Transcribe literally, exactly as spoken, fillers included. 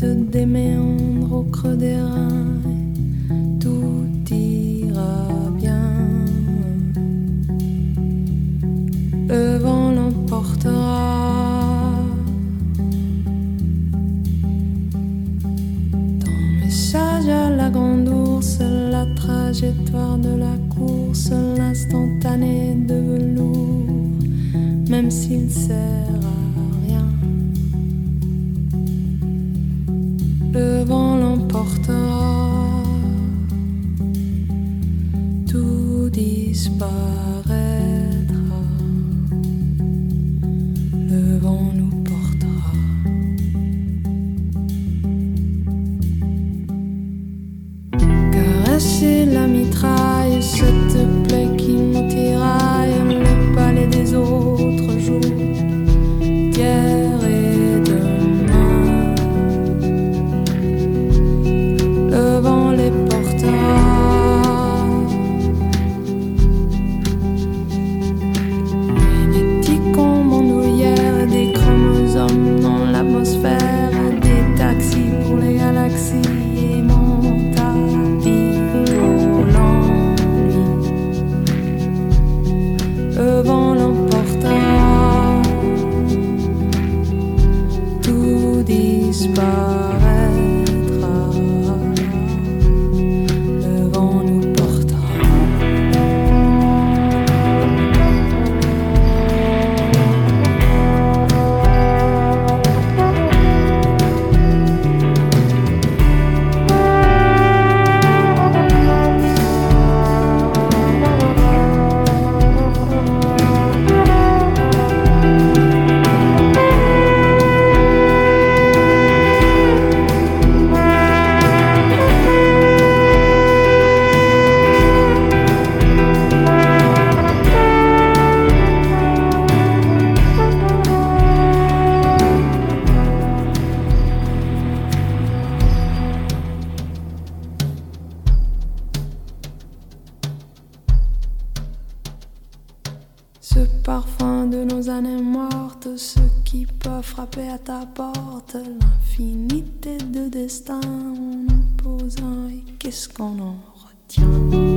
gouttes des méandres au creux des reins, tout ira bien. Le vent l'emportera. Ton message à la grande ours, la trajectoire de la course, l'instantané de velours, même s'il sert à rien. Le vent l'emportera, tout disparaîtra. Le vent nous portera. Caresser la mitraille, cette plaie qui nous tiraille, le palais des autres jours, d'hier et demain. Le vent les portera. Génétique en bandoulière, des chromosomes dans l'atmosphère, des taxis pour les galaxies et mon tapis volant, lui. Le vent l'emportera, tout disparaîtra. Le vent nous portera. Ce parfum de nos années mortes, ce qui peut frapper à ta porte, l'infinité de destins, on en pose un et qu'est-ce qu'on en retient?